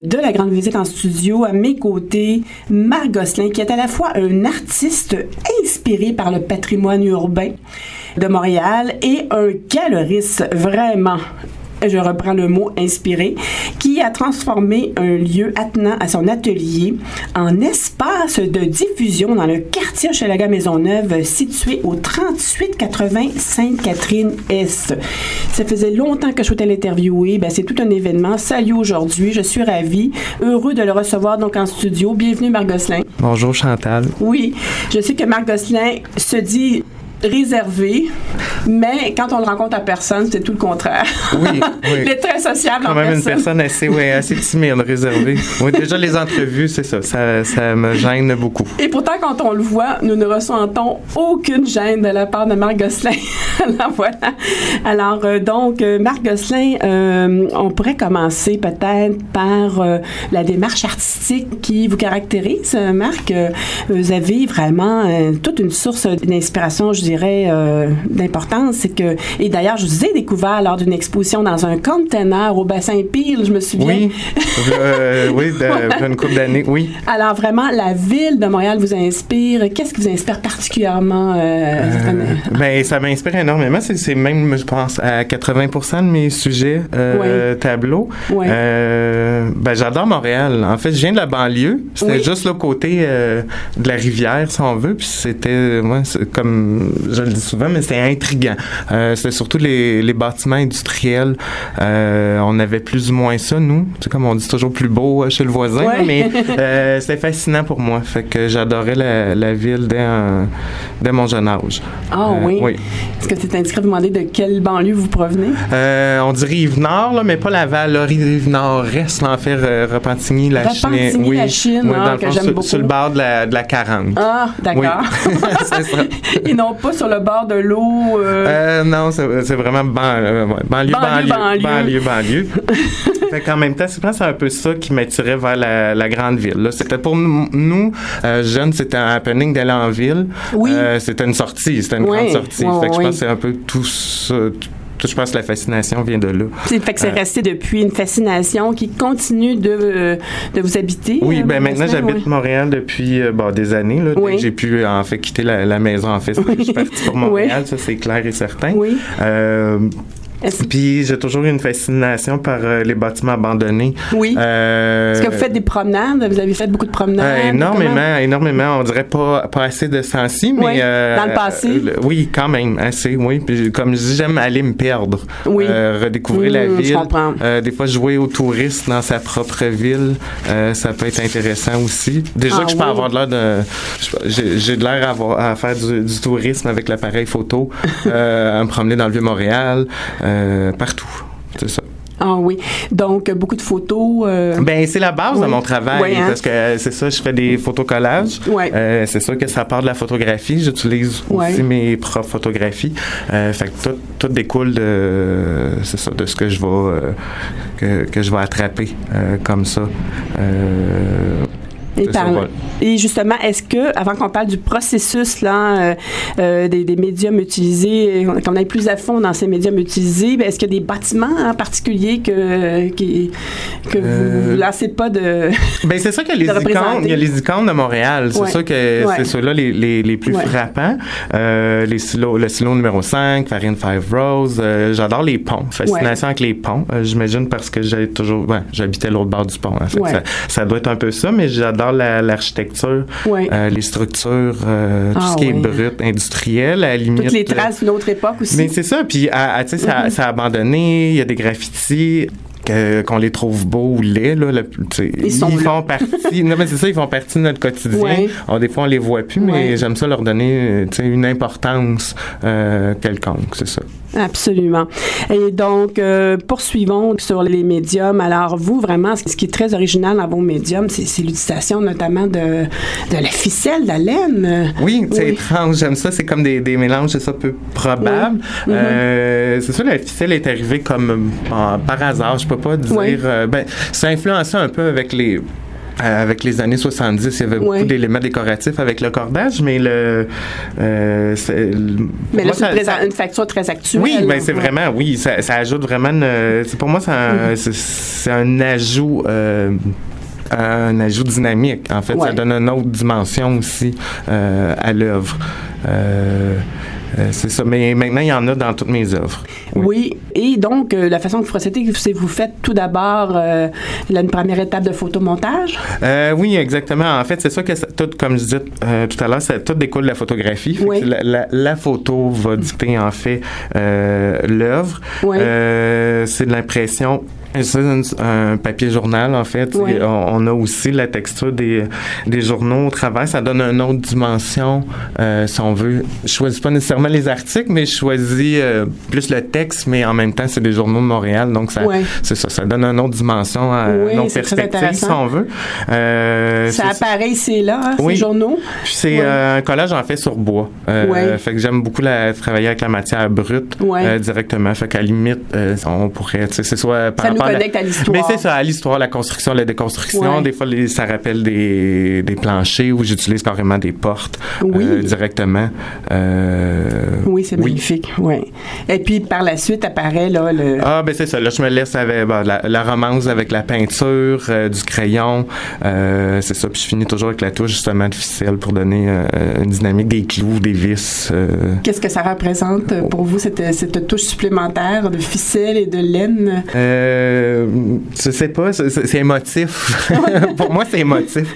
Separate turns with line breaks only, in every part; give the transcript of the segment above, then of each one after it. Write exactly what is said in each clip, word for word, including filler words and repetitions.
De la grande visite en studio, à mes côtés, Marc Gosselin, qui est à la fois un artiste inspiré par le patrimoine urbain de Montréal et un galeriste vraiment, je reprends le mot inspiré, qui a transformé un lieu attenant à son atelier en espace de diffusion dans le quartier Hochelaga-Maisonneuve, situé au trente-huit quatre-vingts Sainte-Catherine-Est. Ça faisait longtemps que je souhaitais l'interviewer. Ben, c'est tout un événement. Salut aujourd'hui. Je suis ravie, heureux de le recevoir donc en studio. Bienvenue, Marc Gosselin.
Bonjour, Chantal.
Oui, je sais que Marc Gosselin se dit réservé, mais quand on le rencontre à personne, c'est tout le contraire.
Oui, oui.
Il est très sociable
quand
en
même
personne.
Une personne assez, ouais, assez timide, réservée. Oui, déjà, les entrevues, c'est ça, ça, ça me gêne beaucoup.
Et pourtant, quand on le voit, nous ne ressentons aucune gêne de la part de Marc Gosselin. Alors, voilà. Alors, euh, donc, euh, Marc Gosselin, euh, on pourrait commencer peut-être par euh, la démarche artistique qui vous caractérise, Marc. Euh, vous avez vraiment euh, toute une source d'inspiration, je dirais, euh, d'importance. C'est que, et d'ailleurs, je vous ai découvert lors d'une exposition dans un container au bassin Peel, je me souviens.
Oui, euh, oui, de, une couple d'années, oui.
Alors, vraiment, la ville de Montréal vous inspire. Qu'est-ce qui vous inspire particulièrement? Euh,
euh, ben, ça m'inspire énormément. C'est, c'est même, je pense, à quatre-vingts pour cent de mes sujets euh, oui. tableaux. Oui. Euh, ben, j'adore Montréal. En fait, je viens de la banlieue. C'était oui. juste le côté euh, de la rivière, si on veut. Puis c'était, moi, c'est comme je le dis souvent, mais c'était intriguant. Euh, c'était surtout les, les bâtiments industriels. Euh, on avait plus ou moins ça, nous. Tu sais, comme on dit toujours plus beau chez le voisin, ouais. mais euh, c'était fascinant pour moi. Fait que j'adorais la, la ville dès, un, dès mon jeune âge.
Ah euh, oui? oui. Est-ce que c'est indiscret de demander de quelle banlieue vous provenez?
Euh, on dit Rive-Nord, là, mais pas Laval. Là, Rive-Nord-Est, en fait, Repentigny, la Chine.
Repentigny, oui. la Chine, oui, ah, que fond, j'aime
sur,
beaucoup.
Sur le bord de la, de la quarante.
Ah, d'accord.
Oui. C'est ça.
Et non pas sur le bord de l'eau. Euh...
Euh, non, c'est, c'est vraiment ban, euh, banlieue, banlieue, banlieue, banlieue, banlieue. Fait qu'en même temps, c'est, c'est un peu ça qui m'attirait vers la, la grande ville. Là. C'était pour nous, euh, jeunes, c'était un happening d'aller en ville.
Oui.
Euh, c'était une sortie, c'était une oui. grande sortie.
Oui,
fait que
oui.
je pense que c'est un peu tout ça. Tout, je pense que la fascination vient de là.
C'est, fait que c'est euh, resté depuis une fascination qui continue de, euh, de vous habiter.
Oui,
euh,
ben maintenant,
semaine,
j'habite
oui.
Montréal depuis euh, bon, des années. Là, oui. J'ai pu en fait quitter la, la maison. En fait, oui. je suis partie pour Montréal, oui. ça c'est clair et certain.
Oui.
Euh, Puis j'ai toujours eu une fascination par euh, les bâtiments abandonnés.
Oui.
Euh,
Est-ce que vous faites des promenades? Vous avez fait beaucoup de promenades?
Euh, énormément, comment? énormément. On dirait pas, pas assez de sens-ci, mais...
Oui,
euh,
dans le passé?
Euh, oui, quand même, assez, oui. Puis comme je dis, j'aime aller me perdre.
Oui.
Euh, redécouvrir
mmh,
la ville.
Je comprends.
Euh, des fois, jouer aux touristes dans sa propre ville, euh, ça peut être intéressant aussi. Déjà
ah,
que je
oui.
peux avoir de l'air de... J'ai, j'ai de l'air à, avoir, à faire du, du tourisme avec l'appareil photo, euh, à me promener dans le Vieux-Montréal, euh, partout. C'est ça.
Ah oui. Donc, beaucoup de photos. Euh...
Ben c'est la base
oui.
de mon travail.
Oui, hein?
Parce que euh, c'est ça, je fais des photocollages.
Oui.
Euh, c'est sûr que ça part de la photographie. J'utilise
oui.
aussi mes propres photographies. Euh, fait que tout, tout découle de, c'est ça, de ce que je vais, euh, que, que je vais attraper euh, comme ça. Euh,
Et, par, et justement, est-ce que, avant qu'on parle du processus là, euh, euh, des, des médiums utilisés, qu'on aille plus à fond dans ces médiums utilisés, ben, est-ce qu'il y a des bâtiments en particulier que, qui, que euh, vous ne lassez pas de
ben c'est ça qu'il y a les icônes, il y a les icônes de Montréal. C'est ouais. ça que ouais. c'est ceux-là les, les, les plus ouais. frappants. Euh, les silos, le silo numéro cinq, Farine Five Rose. Euh, j'adore les ponts. Fascination ouais. avec les ponts. Euh, j'imagine parce que j'ai toujours, ouais, j'habitais l'autre bord du pont. En fait, ouais. ça, ça doit être un peu ça, mais j'adore La, l'architecture,
oui.
euh, les structures, euh, tout
ah,
ce qui
oui.
est brut, industriel, à la limite.
Toutes les traces d'une autre époque aussi.
Mais c'est ça, puis tu sais, ça, mm-hmm. ça a abandonné, il y a des graffitis. Que, qu'on les trouve beaux ou laids, là, le, ils,
sont
ils font partie, non mais c'est ça, ils font partie de notre quotidien. Ouais. Alors, des fois on les voit plus, mais ouais. j'aime ça leur donner, tu sais, une importance euh, quelconque, c'est ça.
Absolument. Et donc, euh, poursuivons sur les médiums. Alors, vous, vraiment, ce qui est très original dans vos médiums, c'est, c'est l'utilisation notamment de, de la ficelle, de la laine.
Oui, c'est oui. étrange, j'aime ça. C'est comme des, des mélanges, c'est ça, peu probables. Oui. Euh, mm-hmm. C'est ça, la ficelle est arrivée comme euh, par hasard, je peux pas dire... Oui. Euh, ben, ça a influencé un peu avec les... Euh, avec les années soixante-dix, il y avait beaucoup ouais. d'éléments décoratifs avec le cordage, mais le... Euh, c'est,
mais là, c'est ça, une facture très actuelle.
Oui, ben c'est ouais. vraiment, oui, ça, ça ajoute vraiment... Une, c'est, pour moi, c'est un, mm. c'est, c'est un ajout... Euh, un ajout dynamique. En fait, ouais. ça donne une autre dimension aussi euh, à l'œuvre. Euh, Euh, c'est ça. Mais maintenant, il y en a dans toutes mes œuvres.
Oui. oui. Et donc, euh, la façon que vous procédez, c'est que vous faites tout d'abord euh, la une première étape de photomontage?
Euh, oui, exactement. En fait, c'est ça que ça, tout, comme je disais euh, tout à l'heure, ça, tout découle de la photographie. Oui. La, la, la photo va dicter, en fait, euh, l'œuvre. Oui. Euh, c'est de l'impression... C'est un, un papier journal, en fait. Oui. On, on a aussi la texture des, des journaux au travers. Ça donne une autre dimension, euh, si on veut. Je choisis pas nécessairement les articles, mais je choisis euh, plus le texte, mais en même temps, c'est des journaux de Montréal. Donc, ça, oui. c'est ça. Ça donne une autre dimension, à oui, une autre perspective, si on veut. Euh,
ça apparaît ici, là, hein, oui. ces journaux.
Puis c'est oui. euh, un collage, en fait, sur bois. Euh, oui. Fait que j'aime beaucoup la, travailler avec la matière brute oui. euh, directement. Fait qu'à la limite, euh, on pourrait, tu sais, c'est soit par rapport
connecte à l'histoire.
Mais c'est ça, à l'histoire, la construction, la déconstruction. Ouais. Des fois, les, ça rappelle des, des planchers où j'utilise carrément des portes oui. euh, directement. Euh,
oui, c'est oui. magnifique. Ouais. Et puis, par la suite, apparaît là le...
Ah, ben c'est ça. Là, je me laisse avec ben, la, la romance avec la peinture, euh, du crayon. Euh, c'est ça. Puis, je finis toujours avec la touche, justement, de ficelle pour donner euh, une dynamique, des clous, des vis. Euh...
Qu'est-ce que ça représente pour vous, cette, cette touche supplémentaire de ficelle et de laine?
Euh, je sais pas, c'est, c'est émotif. Pour moi, c'est émotif.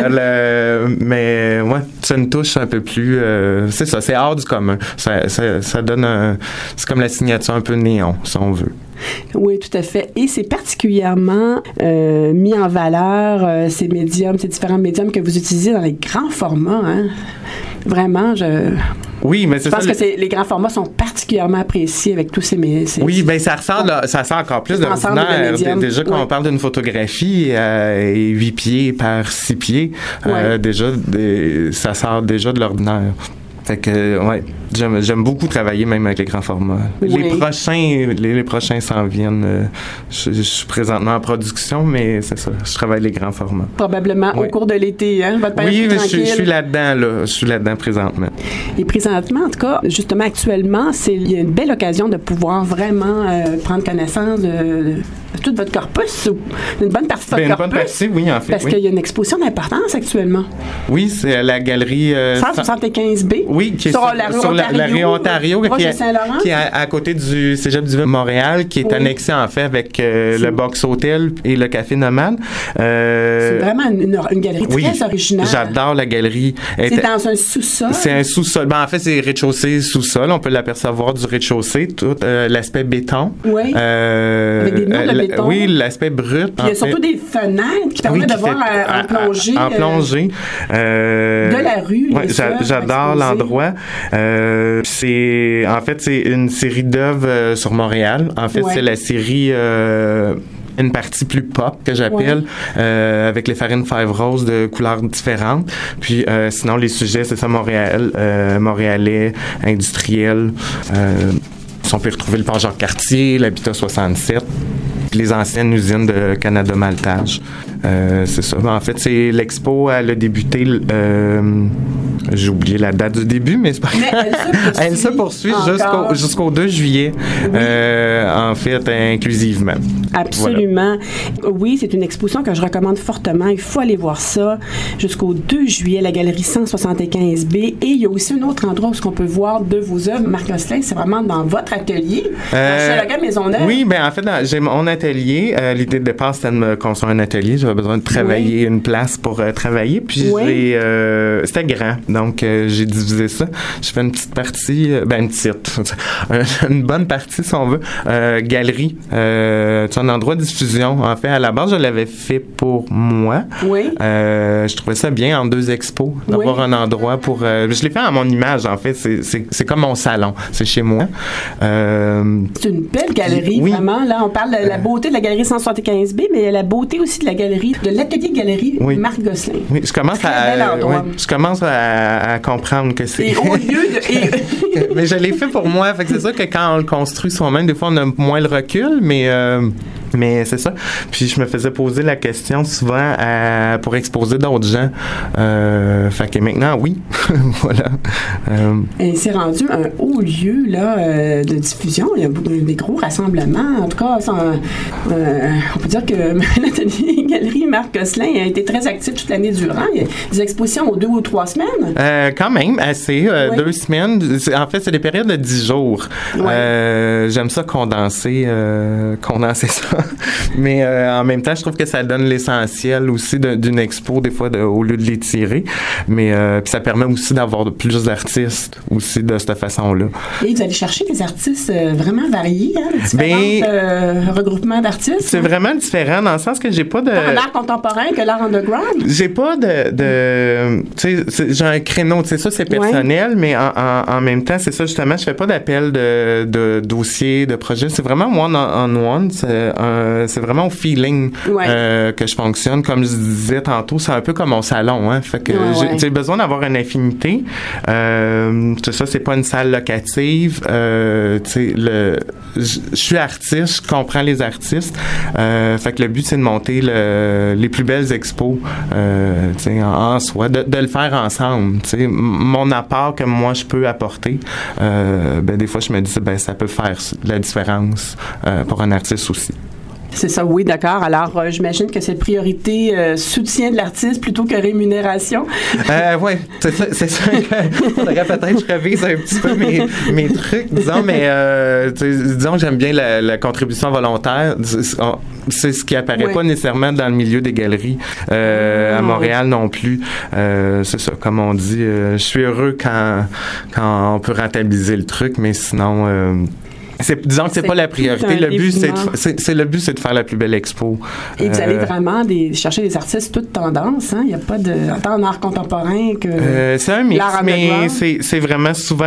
euh, le, mais ouais, c'est une touche un peu plus... Euh, c'est ça, c'est hors du commun. Ça, ça, ça donne un... C'est comme la signature un peu néon, si on veut.
Oui, tout à fait. Et c'est particulièrement euh, mis en valeur euh, ces médiums, ces différents médiums que vous utilisez dans les grands formats. Hein? Vraiment, je...
Oui, mais c'est
je pense
ça,
que c'est, les grands formats sont particulièrement appréciés avec tous ces... ces
oui, bien, ça ressort, là, ça sort encore plus d'ordinaire. De déjà, quand oui. on parle d'une photographie euh, huit pieds par six pieds, euh, oui. déjà, des, ça sort déjà de l'ordinaire. Fait que, ouais, j'aime, j'aime beaucoup travailler même avec les grands formats. Oui. Les prochains, les, les prochains s'en viennent. Euh, je, je suis présentement en production, mais c'est ça, je travaille les grands formats.
Probablement oui. au cours de l'été, hein, votre période
oui,
plus
tranquille. Oui, je suis là-dedans, là. Je suis là-dedans présentement.
Et présentement, en tout cas, justement, actuellement, c'est, il y a une belle occasion de pouvoir vraiment euh, prendre connaissance de, de, de tout votre corpus, une bonne partie de votre
ben,
corpus.
Une bonne partie, oui, en fait.
Parce
oui.
qu'il y a une exposition d'importance actuellement.
Oui, c'est à la galerie... Euh,
cent soixante-quinze B.
Oui, qui est sur, sur, la, rue sur la, la rue Ontario, qui est, qui est à, à côté du Cégep du Montréal, qui est oui. annexé en fait avec euh, le Box Hotel et le Café Nomade.
Euh, c'est vraiment une, une galerie
oui,
très originale.
J'adore la galerie.
C'est est, dans un sous-sol?
C'est un sous-sol. Ben, en fait, c'est rez-de-chaussée, sous-sol. On peut l'apercevoir du rez-de-chaussée, tout euh, l'aspect béton.
Oui.
Euh,
avec des murs de béton.
Oui, l'aspect brut.
Puis il y a surtout des fenêtres qui permettent oui, de voir en plongée.
En plongée.
Euh, de la rue.
Ouais, j'a, j'adore exposé. L'endroit. Euh, c'est, en fait, c'est une série d'œuvres euh, sur Montréal. En fait, ouais. c'est la série... Euh, une partie plus pop que j'appelle, ouais. euh, avec les farines Five Roses de couleurs différentes. Puis euh, sinon, les sujets, c'est ça, Montréal, euh, montréalais, industriel. Euh, on peut retrouver le pont Jacques-Cartier, l'Habitat soixante-sept, puis les anciennes usines de Canada Maltage. Euh, c'est ça. En fait, c'est l'expo, elle a débuté... Euh, j'ai oublié la date du début, mais c'est pas grave. Elle se poursuit, jusqu'au, jusqu'au deux juillet, oui. euh, en fait, inclusivement.
Absolument. Voilà. Oui, c'est une exposition que je recommande fortement. Il faut aller voir ça jusqu'au deux juillet, la galerie cent soixante-quinze B. Et il y a aussi un autre endroit où on peut voir de vos œuvres. Marc Gosselin, c'est vraiment dans votre atelier, euh, dans Chalaga Maisonneuve.
Oui, bien, en fait, dans, j'ai mon atelier. Euh, l'idée de départ, c'était de me construire un atelier. J'avais besoin de travailler oui. une place pour euh, travailler. Puis, oui. j'ai, euh, c'était grand. Donc, euh, j'ai divisé ça. J'ai fait une petite partie, euh, ben une petite, une bonne partie, si on veut, euh, galerie. Euh, c'est un endroit de diffusion. En fait, à la base, je l'avais fait pour moi.
Oui.
Euh, je trouvais ça bien en deux expos, d'avoir oui. un endroit pour... Euh, je l'ai fait à mon image, en fait. C'est, c'est, c'est comme mon salon. C'est chez moi. Euh,
c'est une belle galerie, oui. vraiment. Là, on parle de la beauté de la galerie cent soixante-quinze B, mais il y a la beauté aussi de la galerie, de l'atelier galerie oui. Marc Gosselin.
Oui, je commence Très à... Bel endroit. Oui, je commence à, à comprendre que c'est...
Et au lieu de... Et...
mais je l'ai fait pour moi. Fait que c'est sûr que quand on le construit soi-même, des fois, on a moins le recul, mais... Euh, Mais c'est ça. Puis je me faisais poser la question souvent à, pour exposer d'autres gens. Euh, fait que maintenant, oui. Voilà.
Euh, Et c'est rendu un haut lieu là, euh, de diffusion. Il y a des gros rassemblements. En tout cas, ça, euh, on peut dire que l'atelier Galerie Marc Gosselin a été très actif toute l'année durant. Il y a des expositions aux deux ou trois semaines.
Euh, quand même, assez. Euh, ouais. Deux semaines. En fait, c'est des périodes de dix jours. Ouais. Euh, j'aime ça condenser, euh, condenser ça. Mais euh, en même temps, je trouve que ça donne l'essentiel aussi de, d'une expo, des fois, de, au lieu de l'étirer. Mais euh, puis ça permet aussi d'avoir de, plus d'artistes aussi de cette façon-là.
Et vous allez chercher des artistes euh, vraiment variés, hein, de différents ben, euh, regroupements d'artistes?
C'est hein? Vraiment différent dans le sens que j'ai pas de...
Tant l'art contemporain que l'art underground?
J'ai pas de... de tu sais, j'ai un créneau, tu sais, ça, c'est personnel, ouais. Mais en, en, en même temps, c'est ça, justement, je fais pas d'appel de, de dossier, de projet. C'est vraiment one-on-one. C'est un c'est vraiment au feeling ouais. euh, que je fonctionne. Comme je disais tantôt, c'est un peu comme mon salon. Hein. Fait que ouais, j'ai, ouais. j'ai besoin d'avoir une infinité. Euh, c'est ça, c'est pas une salle locative. Euh, le, je suis artiste, je comprends les artistes. Euh, fait que le but, c'est de monter le, les plus belles expos euh, en, en soi, de, de le faire ensemble. T'sais. Mon apport que moi, je peux apporter, euh, ben, des fois, je me dis, ben, ça peut faire la différence euh, pour un artiste aussi.
C'est ça, oui, d'accord. Alors, euh, j'imagine que c'est priorité euh, soutien de l'artiste plutôt que rémunération.
Euh, oui, c'est ça. C'est ça que faudrait peut-être que je révise un petit peu mes, mes trucs, disons, mais euh, disons que j'aime bien la, la contribution volontaire. C'est, c'est ce qui apparaît oui. pas nécessairement dans le milieu des galeries euh, oh, à Montréal oui. non plus. Euh, c'est ça, comme on dit, euh, je suis heureux quand, quand on peut rentabiliser le truc, mais sinon... Euh, C'est, disons que c'est, c'est pas la priorité. Le but, c'est, de, c'est, c'est le but, c'est de faire la plus belle expo.
Et vous euh, allez vraiment des, chercher des artistes toutes tendances, hein? Il n'y a pas de, tant en art contemporain que
euh, c'est un mix,
l'art
mais c'est, c'est vraiment souvent...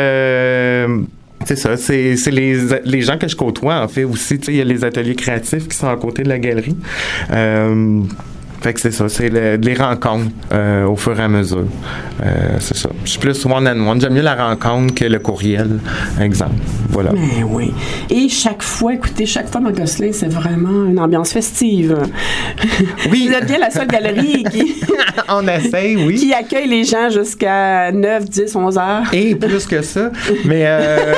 Euh, c'est ça, c'est, c'est les, les gens que je côtoie, en fait, aussi. Tu sais, il y a les ateliers créatifs qui sont à côté de la galerie. Euh, Fait que c'est ça, c'est le, les rencontres euh, au fur et à mesure. Euh, c'est ça. Je suis plus one-on-one. J'aime mieux la rencontre que le courriel, exemple. Voilà.
Mais oui. Et chaque fois, écoutez, chaque fois, Marc Gosselin, c'est vraiment une ambiance festive. Oui. Vous êtes bien la seule galerie qui...
On essaye, oui.
Qui accueille les gens jusqu'à neuf, dix, onze heures.
Et plus que ça. Mais... Euh...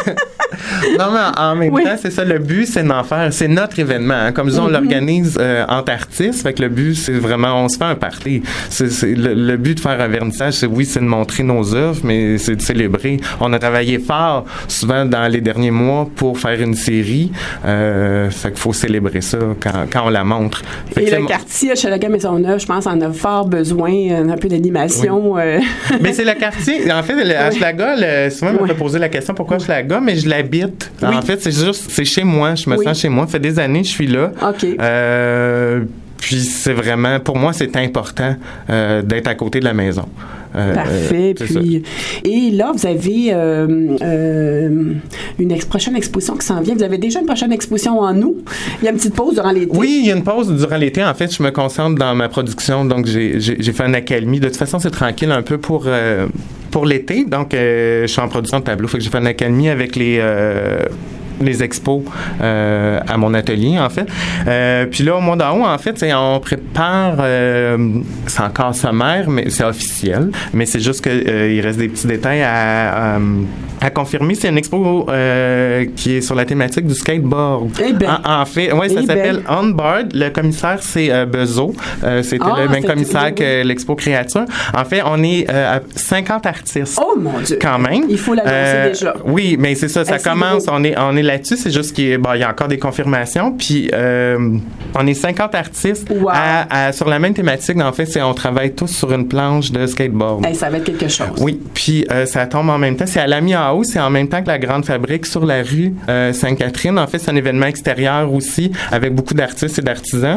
non, mais en même oui. temps, c'est ça. Le but, c'est d'en faire... C'est notre événement. Hein. Comme disons, mm-hmm. on l'organise euh, entre artistes. Fait que le but, c'est vraiment, on se fait un party. C'est, c'est le, le but de faire un vernissage, c'est oui, c'est de montrer nos œuvres, mais c'est de célébrer. On a travaillé fort, souvent dans les derniers mois, pour faire une série. Euh, fait qu'il faut célébrer ça quand, quand on la montre. Fait
Et le mon... quartier Hochelaga Maisonneuve, je pense, en a fort besoin, un peu d'animation. Oui. Euh...
mais c'est le quartier. En fait, le oui. Hochelaga, le, souvent, on oui. me fait poser la question pourquoi Hochelaga, mais je l'habite. Oui. En fait, c'est juste, c'est chez moi. Je me oui. sens chez moi. Ça fait des années que je suis là.
OK.
Euh, Puis c'est vraiment, pour moi, c'est important euh, d'être à côté de la maison.
Euh, Parfait. Euh, puis, et là, vous avez euh, euh, une ex- prochaine exposition qui s'en vient. Vous avez déjà une prochaine exposition en août. Il y a une petite pause durant l'été.
Oui, il y a une pause durant l'été. En fait, je me concentre dans ma production. Donc, j'ai, j'ai, j'ai fait une accalmie. De toute façon, c'est tranquille un peu pour... Euh, pour l'été. Donc, euh, je suis en production de tableaux. Fait que j'ai fait une accalmie avec les... Euh, les expos euh, à mon atelier, en fait. Euh, puis là, au mois d'août, en fait, on prépare... Euh, c'est encore sommaire, mais c'est officiel. Mais c'est juste qu'il euh, reste des petits détails à, à, à confirmer. C'est une expo euh, qui est sur la thématique du skateboard.
Eh ben.
En, en fait, oui, ça eh s'appelle ben. On Board. Le commissaire, c'est euh, Bezo. Euh, c'était ah, le même commissaire que l'expo Créature. En fait, on est euh, à cinquante artistes.
Oh mon Dieu!
Quand même.
Il faut l'annoncer euh, déjà.
Oui, mais c'est ça. Ça hey, commence. On est, on est là-dessus. C'est juste qu'il bon, y a encore des confirmations. Puis, euh, on est cinquante artistes
wow.
à, à, sur la même thématique. En fait, c'est on travaille tous sur une planche de skateboard.
Hey, ça va être quelque chose.
Oui. Puis, euh, ça tombe en même temps. C'est à Lamy-en-Haut. C'est en même temps que la Grande Fabrique sur la rue euh, Sainte-Catherine. En fait, c'est un événement extérieur aussi avec beaucoup d'artistes et d'artisans.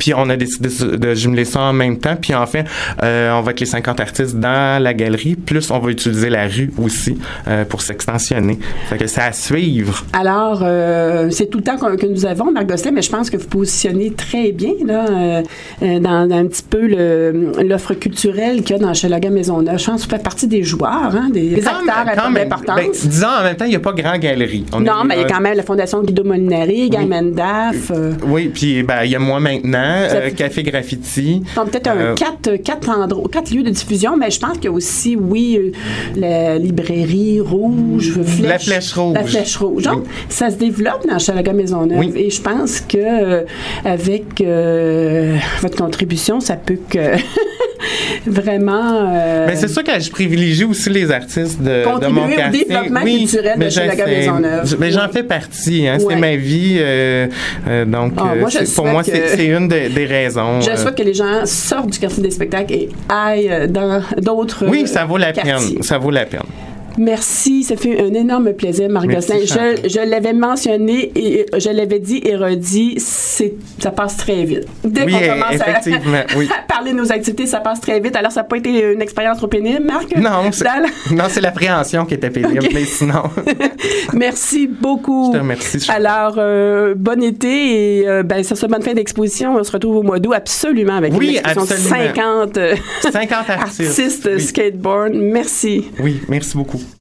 Puis on a décidé de jumeler ça en même temps. Puis en fait, euh, on va être les cinquante artistes dans la galerie, plus on va utiliser la rue aussi euh, pour s'extensionner. Fait que c'est à suivre.
Alors, euh, c'est tout le temps que, que nous avons, Marc Gosselin, mais je pense que vous positionnez très bien là, euh, dans, dans un petit peu le, l'offre culturelle qu'il y a dans Hochelaga Maisonneuve. Je pense que vous faites partie des joueurs, hein, des, des acteurs importants.
Ben, disons, en même temps, il n'y a pas grand galerie. On
non,
est,
mais il y a quand même la Fondation Guido Molinari, Guy
oui.
Mendaf. Euh,
oui, puis ben, il y a moi maintenant, euh, Café Graffiti.
Donc, peut-être un euh, quatre, quatre, endroits, quatre lieux de diffusion, mais je pense qu'il y a aussi, oui, euh, la librairie rouge, flèche,
La Flèche Rouge.
La Flèche Rouge. Donc, oui. ça se développe dans Hochelaga Maisonneuve. Oui. Et je pense que euh, avec euh, votre contribution, ça peut que vraiment... Euh,
mais c'est sûr que je privilégie aussi les artistes de, de mon quartier.
Contribuer au développement
oui,
culturel de Hochelaga Maisonneuve.
Mais j'en fais partie. Hein, ouais. C'est ma vie. Euh, euh, donc, oh, moi, c'est, pour moi, c'est, c'est une de, des raisons.
Je souhaite euh, que les gens sortent du quartier des spectacles et aillent dans d'autres
Oui, ça vaut la
quartiers.
peine. Ça vaut la peine.
Merci, ça fait un énorme plaisir, Marc Gosselin. Je, je l'avais mentionné et je l'avais dit et redit, c'est, ça passe très vite. Dès
oui,
qu'on commence à,
oui.
à parler de nos activités, ça passe très vite. Alors, ça n'a pas été une expérience trop pénible, Marc?
Non, c'est, la... non, c'est l'appréhension qui était pénible, okay. Mais sinon...
Merci beaucoup.
Je te remercie. Je...
Alors, euh, bon été et euh, ben, ça sera bonne fin d'exposition. On se retrouve au mois d'août, absolument, avec
oui,
une exposition de cinquante,
cinquante artistes,
artistes
oui.
skateboard. Merci.
Oui, merci beaucoup.